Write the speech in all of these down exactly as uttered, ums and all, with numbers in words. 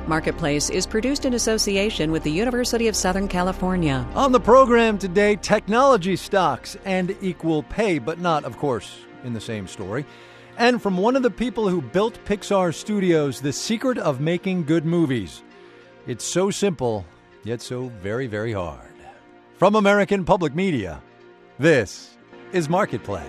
Marketplace is produced in association with the University of Southern California. On the program today, technology stocks and equal pay, but not, of course, in the same story. And from one of the people who built Pixar Studios, the secret of making good movies. It's so simple, yet so very, very hard. From American Public Media, this is Marketplace.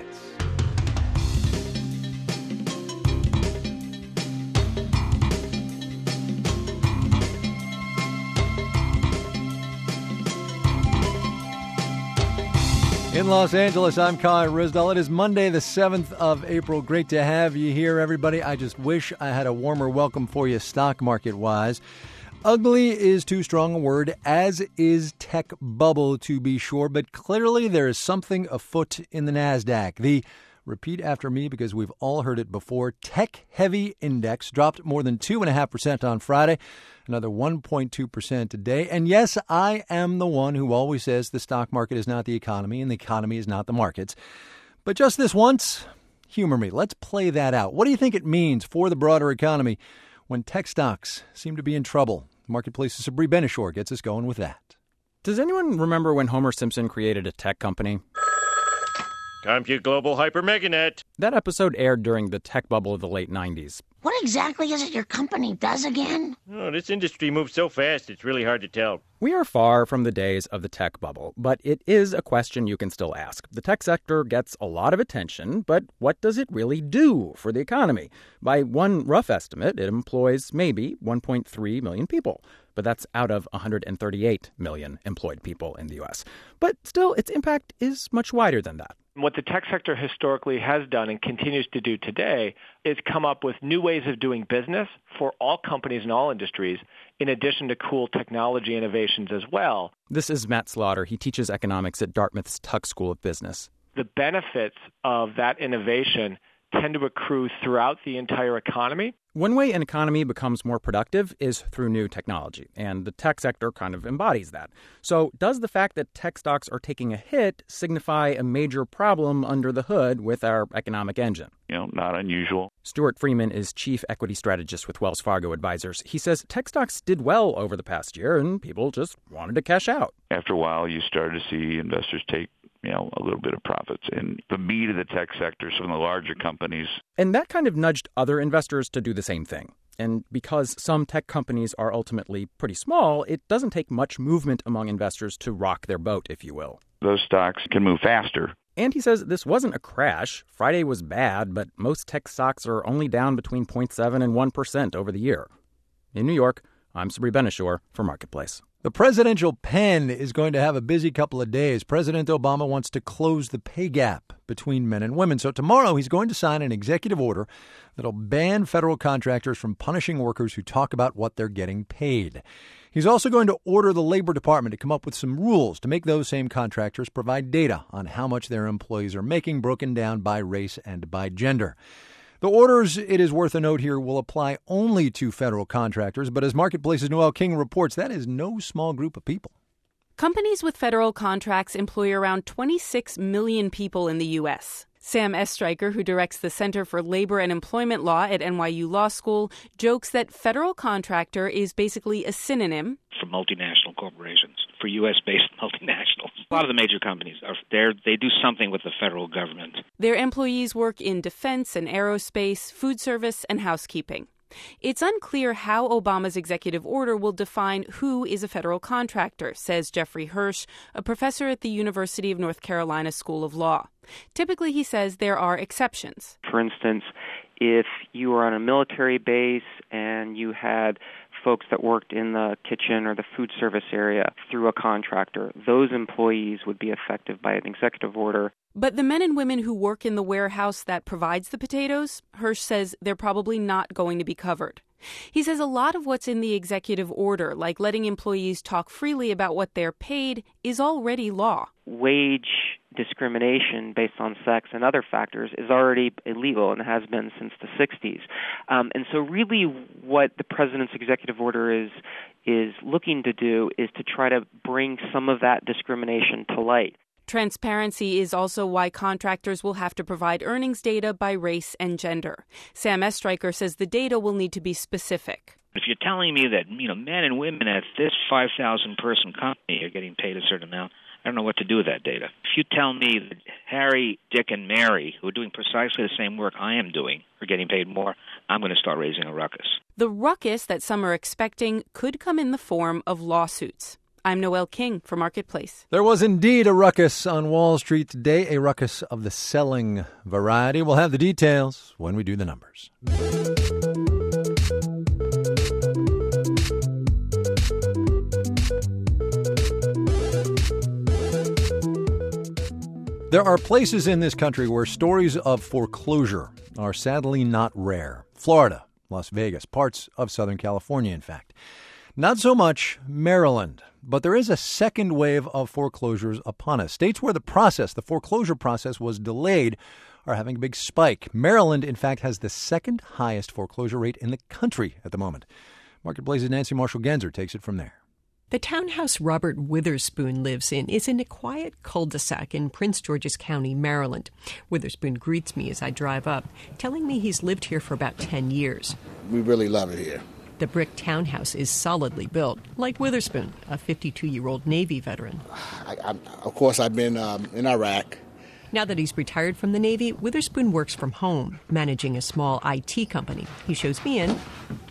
In Los Angeles, I'm Kai Ryssdal. It is Monday, the seventh of April. Great to have you here, everybody. I just wish I had a warmer welcome for you stock market-wise. Ugly is too strong a word, as is tech bubble, to be sure. But clearly there is something afoot in the NASDAQ. The, repeat after me because we've all heard it before, tech-heavy index dropped more than two point five percent on Friday. Another one point two percent today. And yes, I am the one who always says the stock market is not the economy and the economy is not the markets. But just this once, humor me. Let's play that out. What do you think it means for the broader economy when tech stocks seem to be in trouble? Marketplace's Sabri Benishore gets us going with that. Does anyone remember when Homer Simpson created a tech company? Compute Global Hyper Meganet. That episode aired during the tech bubble of the late nineties. What exactly is it your company does again? Oh, this industry moves so fast, it's really hard to tell. We are far from the days of the tech bubble, but it is a question you can still ask. The tech sector gets a lot of attention, but what does it really do for the economy? By one rough estimate, it employs maybe one point three million people. But that's out of one hundred thirty-eight million employed people in the U S. But still, its impact is much wider than that. What the tech sector historically has done and continues to do today is come up with new ways of doing business for all companies and all industries, in addition to cool technology innovations as well. This is Matt Slaughter. He teaches economics at Dartmouth's Tuck School of Business. The benefits of that innovation tend to accrue throughout the entire economy. One way an economy becomes more productive is through new technology, and the tech sector kind of embodies that. So does the fact that tech stocks are taking a hit signify a major problem under the hood with our economic engine? You know, not unusual. Stuart Freeman is chief equity strategist with Wells Fargo Advisors. He says tech stocks did well over the past year, and people just wanted to cash out. After a while, you started to see investors take you know, a little bit of profits. And the meat of the tech sector, some of the larger companies. And that kind of nudged other investors to do the same thing. And because some tech companies are ultimately pretty small, it doesn't take much movement among investors to rock their boat, if you will. Those stocks can move faster. And he says this wasn't a crash. Friday was bad, but most tech stocks are only down between zero point seven and one percent over the year. In New York, I'm Sabri Benishore for Marketplace. The presidential pen is going to have a busy couple of days. President Obama wants to close the pay gap between men and women. So tomorrow he's going to sign an executive order that'll ban federal contractors from punishing workers who talk about what they're getting paid. He's also going to order the Labor Department to come up with some rules to make those same contractors provide data on how much their employees are making, broken down by race and by gender. The orders, it is worth a note here, will apply only to federal contractors, but as Marketplace's Noel King reports, that is no small group of people. Companies with federal contracts employ around twenty-six million people in the U S. Sam Estreicher, who directs the Center for Labor and Employment Law at N Y U Law School, jokes that federal contractor is basically a synonym for multinational corporations, for U S-based multinationals. A lot of the major companies are there. They do something with the federal government. Their employees work in defense and aerospace, food service, and housekeeping. It's unclear how Obama's executive order will define who is a federal contractor, says Jeffrey Hirsch, a professor at the University of North Carolina School of Law. Typically, he says there are exceptions. For instance, if you were on a military base and you had folks that worked in the kitchen or the food service area through a contractor, those employees would be affected by an executive order. But the men and women who work in the warehouse that provides the potatoes, Hirsch says they're probably not going to be covered. He says a lot of what's in the executive order, like letting employees talk freely about what they're paid, is already law. Wage discrimination based on sex and other factors is already illegal and has been since the sixties. Um, and so really what the president's executive order is is looking to do is to try to bring some of that discrimination to light. Transparency is also why contractors will have to provide earnings data by race and gender. Sam Estreicher says the data will need to be specific. If you're telling me that, you know, men and women at this five thousand person company are getting paid a certain amount, I don't know what to do with that data. If you tell me that Harry, Dick, and Mary, who are doing precisely the same work I am doing, are getting paid more, I'm going to start raising a ruckus. The ruckus that some are expecting could come in the form of lawsuits. I'm Noelle King for Marketplace. There was indeed a ruckus on Wall Street today, a ruckus of the selling variety. We'll have the details when we do the numbers. There are places in this country where stories of foreclosure are sadly not rare. Florida, Las Vegas, parts of Southern California, in fact. Not so much Maryland, but there is a second wave of foreclosures upon us. States where the process, the foreclosure process, was delayed are having a big spike. Maryland, in fact, has the second highest foreclosure rate in the country at the moment. Marketplace's Nancy Marshall-Genzer takes it from there. The townhouse Robert Witherspoon lives in is in a quiet cul-de-sac in Prince George's County, Maryland. Witherspoon greets me as I drive up, telling me he's lived here for about ten years. We really love it here. The brick townhouse is solidly built, like Witherspoon, a fifty-two-year-old Navy veteran. I, I, of course, I've been um, in Iraq. Now that he's retired from the Navy, Witherspoon works from home, managing a small I T company. He shows me in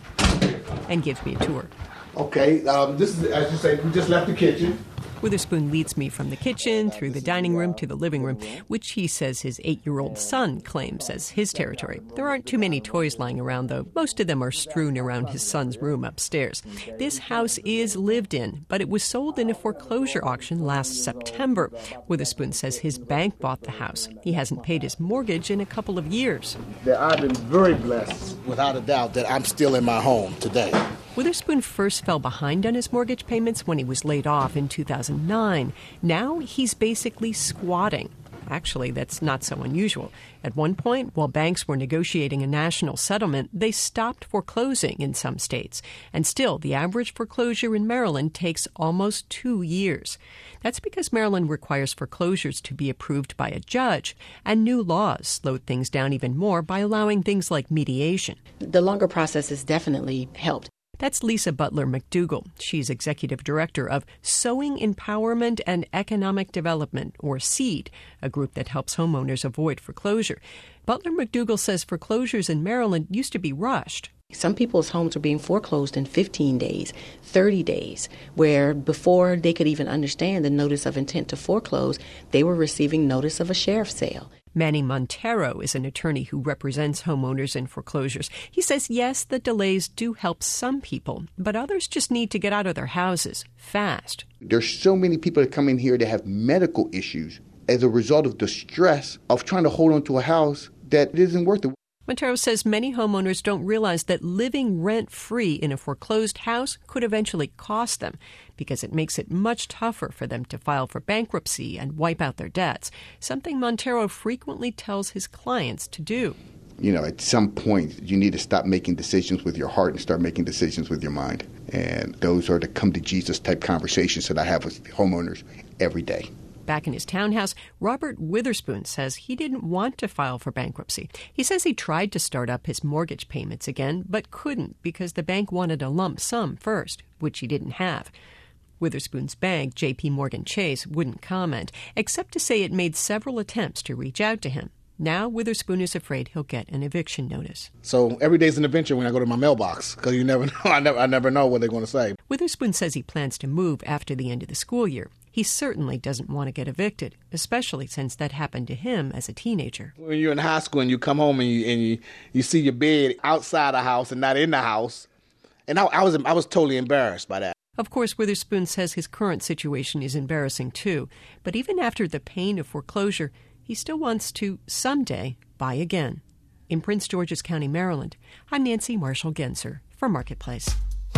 and gives me a tour. Okay, um, this is, as you say, we just left the kitchen. Witherspoon leads me from the kitchen through the dining room to the living room, which he says his eight-year-old son claims as his territory. There aren't too many toys lying around, though. Most of them are strewn around his son's room upstairs. This house is lived in, but it was sold in a foreclosure auction last September. Witherspoon says his bank bought the house. He hasn't paid his mortgage in a couple of years. I've been very blessed, without a doubt, that I'm still in my home today. Witherspoon first fell behind on his mortgage payments when he was laid off in two thousand nine. Now he's basically squatting. Actually, that's not so unusual. At one point, while banks were negotiating a national settlement, they stopped foreclosing in some states. And still, the average foreclosure in Maryland takes almost two years. That's because Maryland requires foreclosures to be approved by a judge, and new laws slowed things down even more by allowing things like mediation. The longer process has definitely helped. That's Lisa Butler McDougall. She's executive director of Sowing Empowerment and Economic Development, or SEED, a group that helps homeowners avoid foreclosure. Butler McDougall says foreclosures in Maryland used to be rushed. Some people's homes were being foreclosed in fifteen days, thirty days, where before they could even understand the notice of intent to foreclose, they were receiving notice of a sheriff's sale. Manny Montero is an attorney who represents homeowners in foreclosures. He says, yes, the delays do help some people, but others just need to get out of their houses fast. There's so many people that come in here that have medical issues as a result of the stress of trying to hold on to a house that isn't worth it. Montero says many homeowners don't realize that living rent-free in a foreclosed house could eventually cost them because it makes it much tougher for them to file for bankruptcy and wipe out their debts, something Montero frequently tells his clients to do. You know, at some point, you need to stop making decisions with your heart and start making decisions with your mind. And those are the come-to-Jesus type conversations that I have with homeowners every day. Back in his townhouse, Robert Witherspoon says he didn't want to file for bankruptcy. He says he tried to start up his mortgage payments again, but couldn't because the bank wanted a lump sum first, which he didn't have. Witherspoon's bank, J P Morgan Chase, wouldn't comment, except to say it made several attempts to reach out to him. Now Witherspoon is afraid he'll get an eviction notice. So every day's an adventure when I go to my mailbox, because you never know. I never, I never know what they're going to say. Witherspoon says he plans to move after the end of the school year. He certainly doesn't want to get evicted, especially since that happened to him as a teenager. When you're in high school and you come home and you and you, you see your bed outside the house and not in the house, and I, I was I was totally embarrassed by that. Of course, Witherspoon says his current situation is embarrassing too, but even after the pain of foreclosure, he still wants to someday buy again. In Prince George's County, Maryland, I'm Nancy Marshall-Genzer for Marketplace.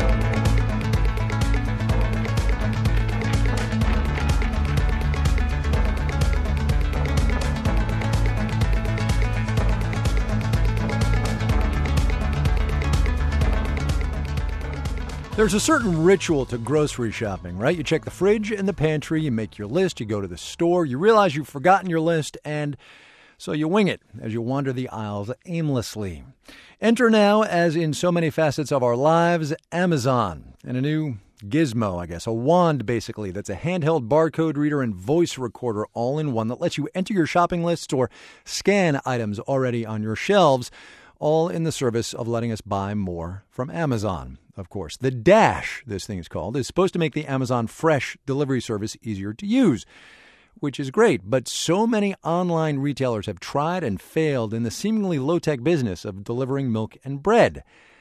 There's a certain ritual to grocery shopping, right? You check the fridge and the pantry, you make your list, you go to the store, you realize you've forgotten your list, and So you wing it as you wander the aisles aimlessly. Enter now, as in so many facets of our lives, Amazon and a new gizmo, I guess, a wand basically that's a handheld barcode reader and voice recorder all in one that lets you enter your shopping lists or scan items already on your shelves, all in the service of letting us buy more from Amazon, of course. The Dash, this thing is called, is supposed to make the Amazon Fresh delivery service easier to use, which is great. But so many online retailers have tried and failed in the seemingly low-tech business of delivering milk and bread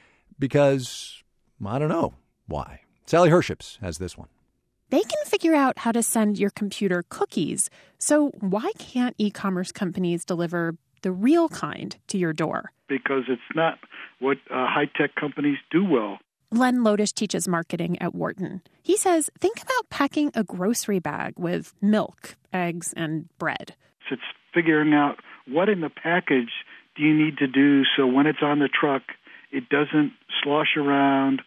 because, I don't know why. Sally Herships has this one. They can figure out how to send your computer cookies. So why can't e-commerce companies deliver the real kind to your door? Because it's not what uh, high-tech companies do well. Len Lotish teaches marketing at Wharton. He says, think about packing a grocery bag with milk, eggs, and bread. It's figuring out what in the package do you need to do so when it's on the truck, it doesn't slosh around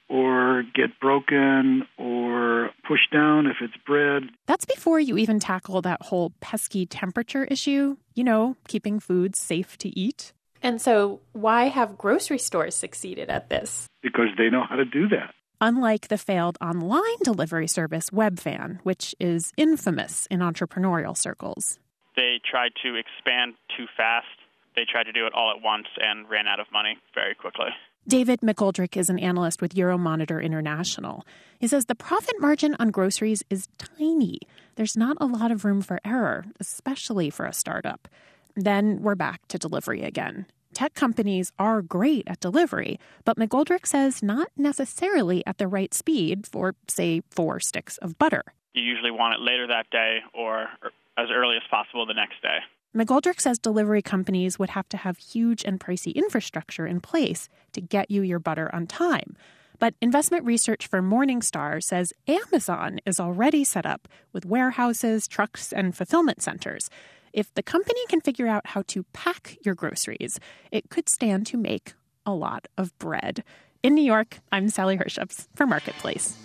or get broken or pushed down if it's bread. That's before you even tackle that whole pesky temperature issue, you know, keeping foods safe to eat. And so why have grocery stores succeeded at this? Because they know how to do that. Unlike the failed online delivery service Webvan, which is infamous in entrepreneurial circles. They tried to expand too fast. They tried to do it all at once and ran out of money very quickly. David McGoldrick is an analyst with Euromonitor International. He says the profit margin on groceries is tiny. There's not a lot of room for error, especially for a startup. Then we're back to delivery again. Tech companies are great at delivery, but McGoldrick says not necessarily at the right speed for, say, four sticks of butter. You usually want it later that day or as early as possible the next day. McGoldrick says delivery companies would have to have huge and pricey infrastructure in place to get you your butter on time. But investment research for Morningstar says Amazon is already set up with warehouses, trucks, and fulfillment centers. If the company can figure out how to pack your groceries, it could stand to make a lot of bread. In New York, I'm Sally Herships for Marketplace.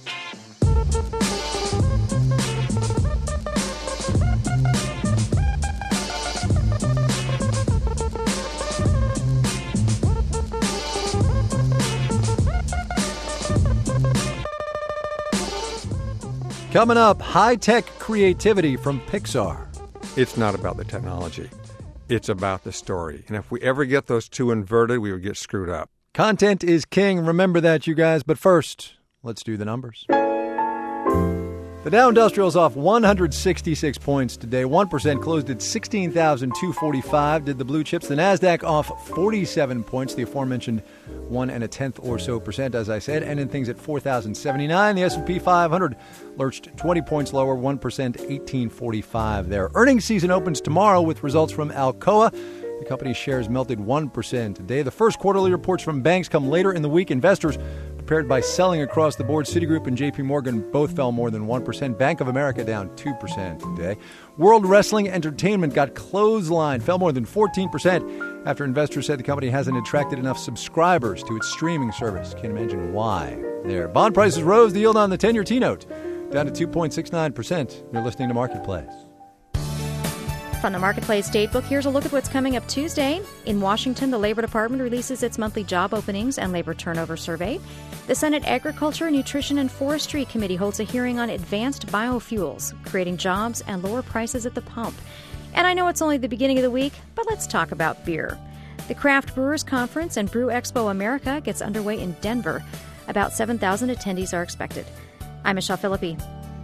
Coming up, high-tech creativity from Pixar. It's not about the technology. It's about the story. And if we ever get those two inverted, we would get screwed up. Content is king. Remember that, you guys. But first, let's do the numbers. The Dow Industrial is off one hundred sixty-six points today. one percent closed at sixteen thousand two hundred forty-five. Did the blue chips. The NASDAQ off forty-seven points. The aforementioned one and a tenth or so percent, as I said. Ending things at four thousand seventy-nine. The S and P five hundred lurched twenty points lower, one percent, eighteen forty-five there. Earnings season opens tomorrow with results from Alcoa. The company's shares melted one percent today. The first quarterly reports from banks come later in the week. Investors prepared by selling across the board. Citigroup and J P Morgan both fell more than one percent. Bank of America down two percent today. World Wrestling Entertainment got clotheslined, fell more than fourteen percent after investors said the company hasn't attracted enough subscribers to its streaming service. Can't imagine why. There. Bond prices rose. The yield on the ten-year T-note down to two point six nine percent. You're listening to Marketplace. From the Marketplace Datebook, here's a look at what's coming up Tuesday. In Washington, the Labor Department releases its monthly job openings and labor turnover survey. The Senate Agriculture, Nutrition, and Forestry Committee holds a hearing on advanced biofuels, creating jobs and lower prices at the pump. And I know it's only the beginning of the week, but let's talk about beer. The Craft Brewers Conference and Brew Expo America gets underway in Denver. About seven thousand attendees are expected. I'm Michelle Philippi.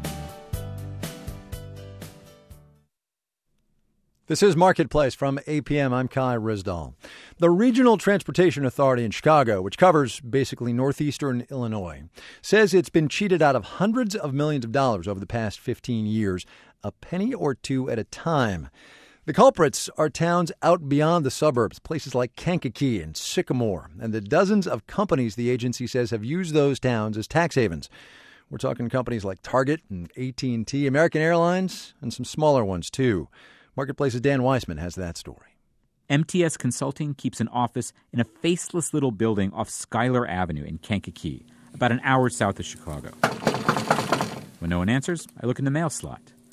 This is Marketplace from A P M. I'm Kai Risdall. The Regional Transportation Authority in Chicago, which covers basically northeastern Illinois, says it's been cheated out of hundreds of millions of dollars over the past fifteen years, a penny or two at a time. The culprits are towns out beyond the suburbs, places like Kankakee and Sycamore, and the dozens of companies the agency says have used those towns as tax havens. We're talking companies like Target and A T and T, American Airlines, and some smaller ones, too. Marketplace's Dan Weissman has that story. M T S Consulting keeps an office in a faceless little building off Schuyler Avenue in Kankakee, about an hour south of Chicago. When no one answers, I look in the mail slot.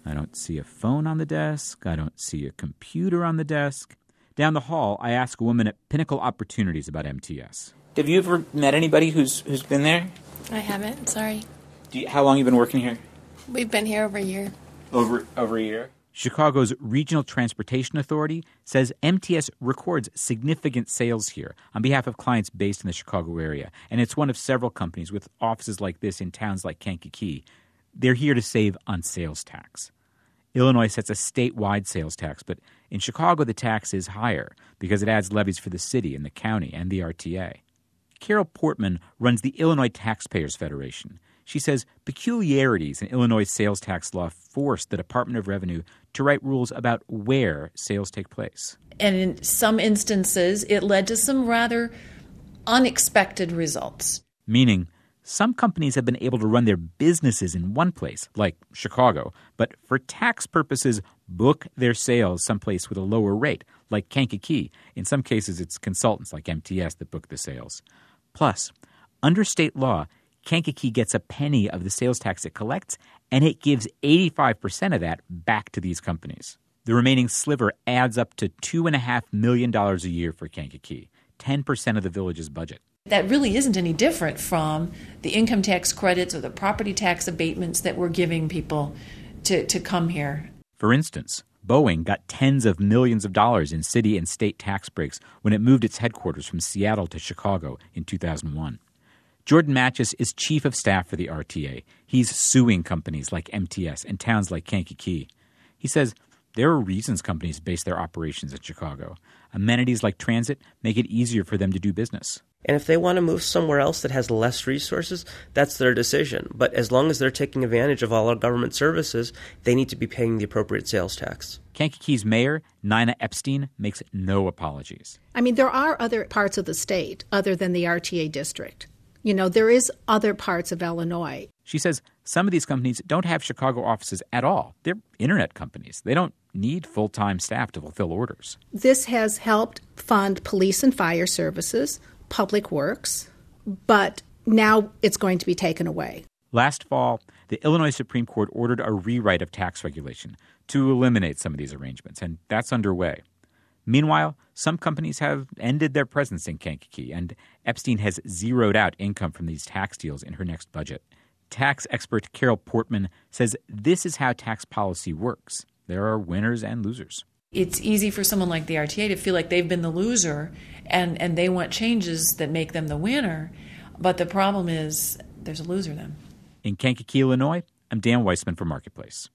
I don't see a phone on the desk. I don't see a computer on the desk. Down the hall, I ask a woman at Pinnacle Opportunities about M T S. Have you ever met anybody who's who's been there? I haven't, sorry. Do you, how long have you been working here? We've been here over a year. Over over a year? Chicago's Regional Transportation Authority says M T S records significant sales here on behalf of clients based in the Chicago area, and it's one of several companies with offices like this in towns like Kankakee. They're here to save on sales tax. Illinois sets a statewide sales tax, but in Chicago the tax is higher because it adds levies for the city and the county and the R T A. Carol Portman runs the Illinois Taxpayers Federation. She says peculiarities in Illinois' sales tax law forced the Department of Revenue to write rules about where sales take place. And in some instances, it led to some rather unexpected results. Meaning, some companies have been able to run their businesses in one place, like Chicago, but for tax purposes, book their sales someplace with a lower rate, like Kankakee. In some cases, it's consultants like M T S that book the sales. Plus, under state law, Kankakee gets a penny of the sales tax it collects, and it gives eighty-five percent of that back to these companies. The remaining sliver adds up to two point five million dollars a year for Kankakee, ten percent of the village's budget. That really isn't any different from the income tax credits or the property tax abatements that we're giving people to, to come here. For instance, Boeing got tens of millions of dollars in city and state tax breaks when it moved its headquarters from Seattle to Chicago in two thousand one. Jordan Matchis is chief of staff for the R T A. He's suing companies like M T S and towns like Kankakee. He says there are reasons companies base their operations in Chicago. Amenities like transit make it easier for them to do business. And if they want to move somewhere else that has less resources, that's their decision. But as long as they're taking advantage of all our government services, they need to be paying the appropriate sales tax. Kankakee's mayor, Nina Epstein, makes no apologies. I mean, there are other parts of the state other than the R T A district. You know, there is other parts of Illinois. She says some of these companies don't have Chicago offices at all. They're internet companies. They don't need full-time staff to fulfill orders. This has helped fund police and fire services, public works, but now it's going to be taken away. Last fall, the Illinois Supreme Court ordered a rewrite of tax regulation to eliminate some of these arrangements, and that's underway. Meanwhile, some companies have ended their presence in Kankakee, and Epstein has zeroed out income from these tax deals in her next budget. Tax expert Carol Portman says this is how tax policy works. There are winners and losers. It's easy for someone like the R T A to feel like they've been the loser and, and they want changes that make them the winner. But the problem is there's a loser then. In Kankakee, Illinois, I'm Dan Weissman for Marketplace.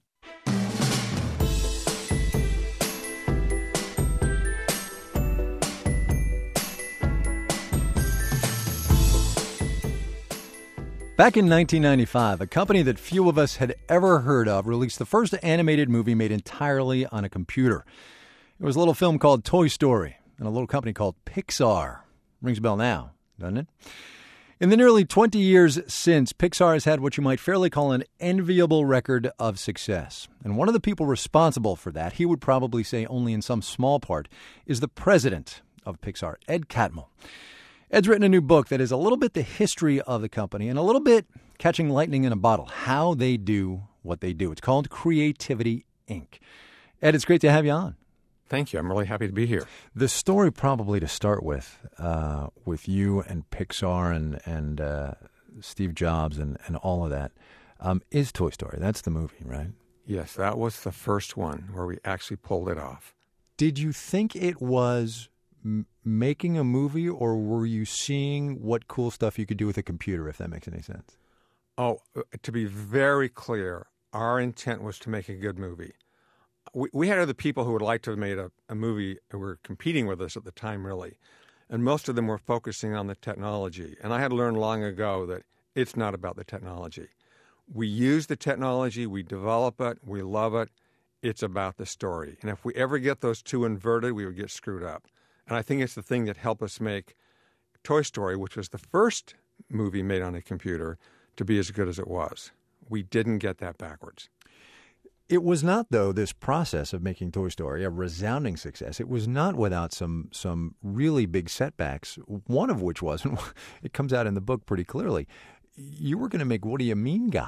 Back in nineteen ninety-five, a company that few of us had ever heard of released the first animated movie made entirely on a computer. It was a little film called Toy Story and a little company called Pixar. Rings a bell now, doesn't it? In the nearly twenty years since, Pixar has had what you might fairly call an enviable record of success. And one of the people responsible for that, he would probably say only in some small part, is the president of Pixar, Ed Catmull. Ed's written a new book that is a little bit the history of the company and a little bit catching lightning in a bottle, how they do what they do. It's called Creativity, Incorporated. Ed, it's great to have you on. Thank you. I'm really happy to be here. The story probably to start with, uh, with you and Pixar and, and uh, Steve Jobs and, and all of that, um, is Toy Story. That's the movie, right? Yes, that was the first one where we actually pulled it off. Did you think it was m- making a movie, or were you seeing what cool stuff you could do with a computer, if that makes any sense? Oh, to be very clear, our intent was to make a good movie. We, we had other people who would like to have made a, a movie who were competing with us at the time, really. And most of them were focusing on the technology. And I had learned long ago that it's not about the technology. We use the technology, we develop it, we love it. It's about the story. And if we ever get those two inverted, we would get screwed up. And I think it's the thing that helped us make Toy Story, which was the first movie made on a computer, to be as good as it was. We didn't get that backwards. It was not, though, this process of making Toy Story a resounding success. It was not without some some really big setbacks, one of which was, and it comes out in the book pretty clearly, you were going to make What Do You Mean Guy,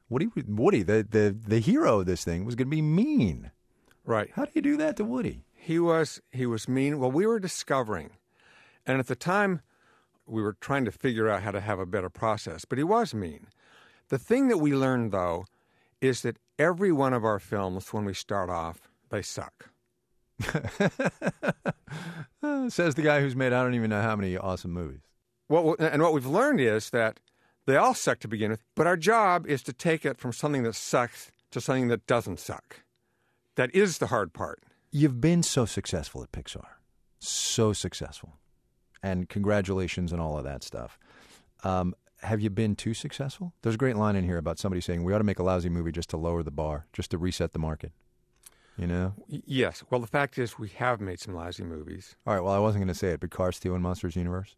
Woody, Woody, the, the, the hero of this thing, was going to be mean. Right. How do you do that to Woody? He was he was mean. Well, we were discovering, and at the time, we were trying to figure out how to have a better process. But he was mean. The thing that we learned, though, is that every one of our films, when we start off, they suck. Says the guy who's made I don't even know how many awesome movies. Well, and what we've learned is that they all suck to begin with, but our job is to take it from something that sucks to something that doesn't suck. That is the hard part. You've been so successful at Pixar. So successful. And congratulations and all of that stuff. Um, have you been too successful? There's a great line in here about somebody saying we ought to make a lousy movie just to lower the bar, just to reset the market. You know? Yes. Well, the fact is we have made some lousy movies. All right. Well, I wasn't going to say it, but Cars two and Monsters Universe?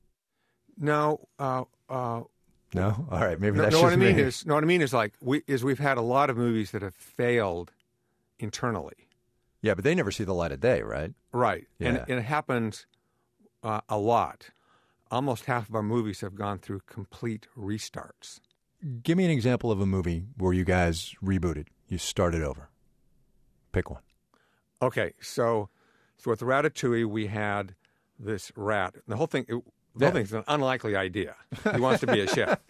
No. Uh, uh, no? All right. Maybe no, that's no, just what I mean me. is, no, what I mean is like we is we've had a lot of movies that have failed internally. Yeah, but they never see the light of day, right? Right. Yeah. And, and it happens uh, a lot. Almost half of our movies have gone through complete restarts. Give me an example of a movie where you guys rebooted. You started over. Pick one. Okay, so so with Ratatouille, we had this rat. The whole thing, it, the Yeah. whole thing's an unlikely idea. He wants to be a chef,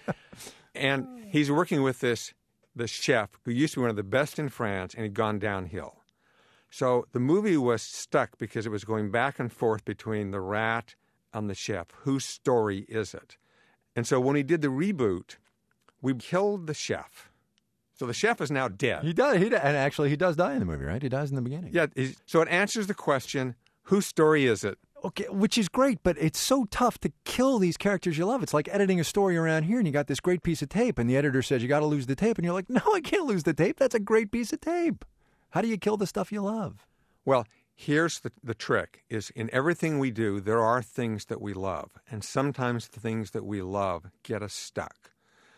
and he's working with this this chef who used to be one of the best in France, and he'd gone downhill. So the movie was stuck because it was going back and forth between the rat and the chef. Whose story is it? And so when he did the reboot, we killed the chef. So the chef is now dead. He does. He, and actually, he does die in the movie, right? He dies in the beginning. Yeah. So it answers the question, whose story is it? Okay, which is great, but it's so tough to kill these characters you love. It's like editing a story around here, and you got this great piece of tape, and the editor says, you got to lose the tape. And you're like, no, I can't lose the tape. That's a great piece of tape. How do you kill the stuff you love? Well, here's the, the trick, is in everything we do, there are things that we love. And sometimes the things that we love get us stuck.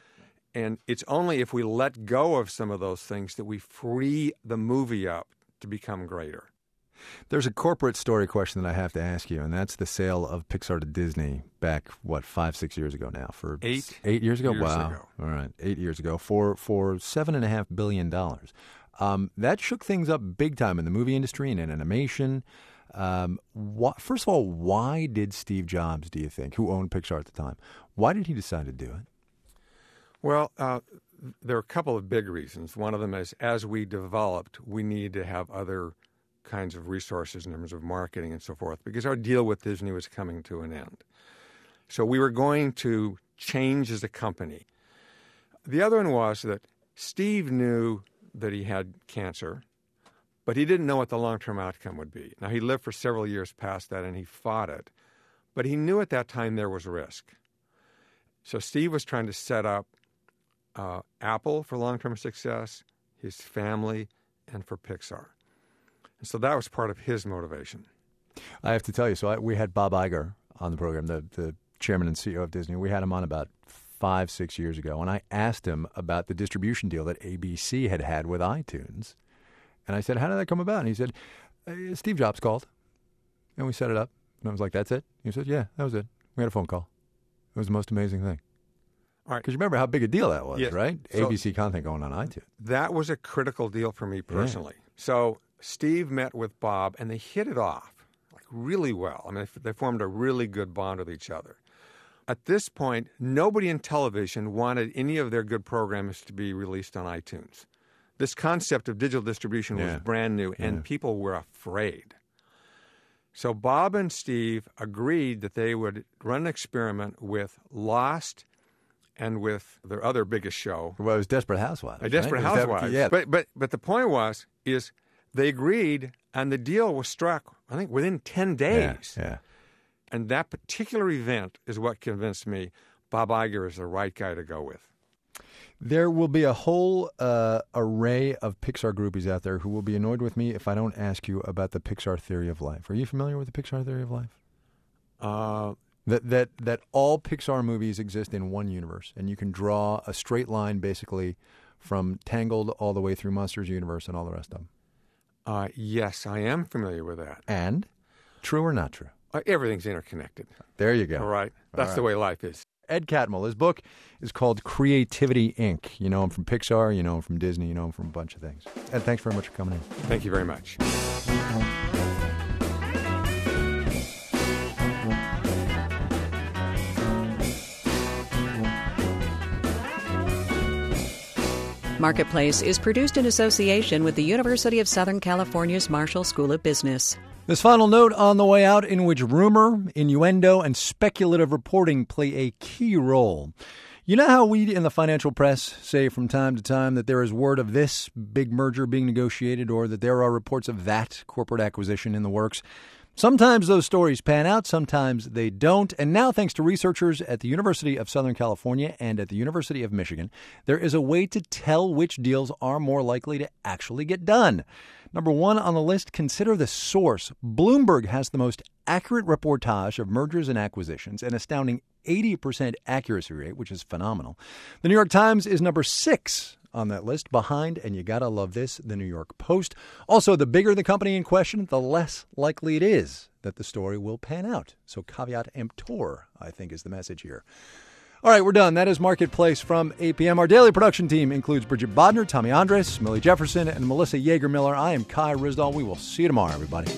And it's only if we let go of some of those things that we free the movie up to become greater. There's a corporate story question that I have to ask you, and that's the sale of Pixar to Disney back, what, five, six years ago now? For Eight. Eight years ago? Years wow. ago. All right, eight years ago for, for seven and a half billion dollars. Um, that shook things up big time in the movie industry and in animation. Um, wh- first of all, why did Steve Jobs, do you think, who owned Pixar at the time, why did he decide to do it? Well, uh, there are a couple of big reasons. One of them is as we developed, we need to have other kinds of resources in terms of marketing and so forth, because our deal with Disney was coming to an end. So we were going to change as a company. The other one was that Steve knew that he had cancer, but he didn't know what the long-term outcome would be. Now, he lived for several years past that, and he fought it. But he knew at that time there was risk. So Steve was trying to set up uh, Apple for long-term success, his family, and for Pixar. And so that was part of his motivation. I have to tell you, so I, we had Bob Iger on the program, the, the chairman and C E O of Disney. We had him on about five, six years ago, and I asked him about the distribution deal that A B C had had with iTunes. And I said, how did that come about? And he said, uh, Steve Jobs called, and we set it up. And I was like, that's it? He said, yeah, that was it. We had a phone call. It was the most amazing thing. All right. Because you remember how big a deal that was, Yes. right? So A B C content going on iTunes. That was a critical deal for me personally. Yeah. So Steve met with Bob, and they hit it off like really well. I mean, they, they formed a really good bond with each other. At this point, nobody in television wanted any of their good programs to be released on iTunes. This concept of digital distribution Yeah. was brand new, and Yeah. people were afraid. So Bob and Steve agreed that they would run an experiment with Lost and with their other biggest show. Well, it was Desperate Housewives. A Desperate right? Was that- Housewives. yeah. But, but, but the point was, is they agreed, and the deal was struck, I think, within ten days. Yeah, yeah. And that particular event is what convinced me Bob Iger is the right guy to go with. There will be a whole uh, array of Pixar groupies out there who will be annoyed with me if I don't ask you about the Pixar theory of life. Are you familiar with the Pixar theory of life? Uh, that that that all Pixar movies exist in one universe, and you can draw a straight line basically from Tangled all the way through Monsters Universe and all the rest of them. Uh, yes, I am familiar with that. And true or not true? Uh, everything's interconnected. There you go. All right. That's All the right. way life is. Ed Catmull. His book is called Creativity, Incorporated. You know him from Pixar, you know him from Disney, you know him from a bunch of things. Ed, thanks very much for coming in. Thank you very much. Marketplace is produced in association with the University of Southern California's Marshall School of Business. This final note on the way out, in which rumor, innuendo, and speculative reporting play a key role. You know how we in the financial press say from time to time that there is word of this big merger being negotiated or that there are reports of that corporate acquisition in the works? Sometimes those stories pan out, sometimes they don't. And now, thanks to researchers at the University of Southern California and at the University of Michigan, there is a way to tell which deals are more likely to actually get done. Number one on the list, consider the source. Bloomberg has the most accurate reportage of mergers and acquisitions, an astounding eighty percent accuracy rate, which is phenomenal. The New York Times is number six on that list, behind, and you gotta love this, the New York Post. Also, the bigger the company in question, the less likely it is that the story will pan out. So caveat emptor, I think, is the message here. All right, we're done. That is Marketplace from eight p.m. Our daily production team includes Bridget Bodner, Tommy Andres, Millie Jefferson, and Melissa Yeager-Miller. I am Kai Ryssdal. We will see you tomorrow, everybody.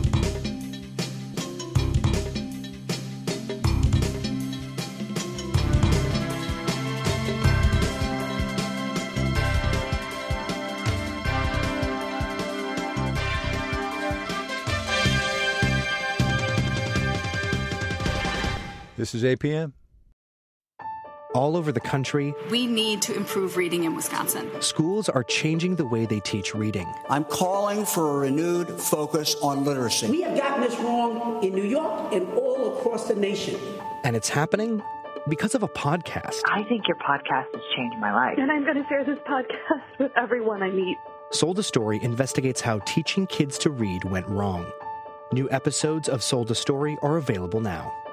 This is eight p.m. All over the country, we need to improve reading in Wisconsin. Schools are changing the way they teach reading. I'm calling for a renewed focus on literacy. We have gotten this wrong in New York and all across the nation. And it's happening because of a podcast. I think your podcast has changed my life. And I'm going to share this podcast with everyone I meet. Sold a Story investigates how teaching kids to read went wrong. New episodes of Sold a Story are available now.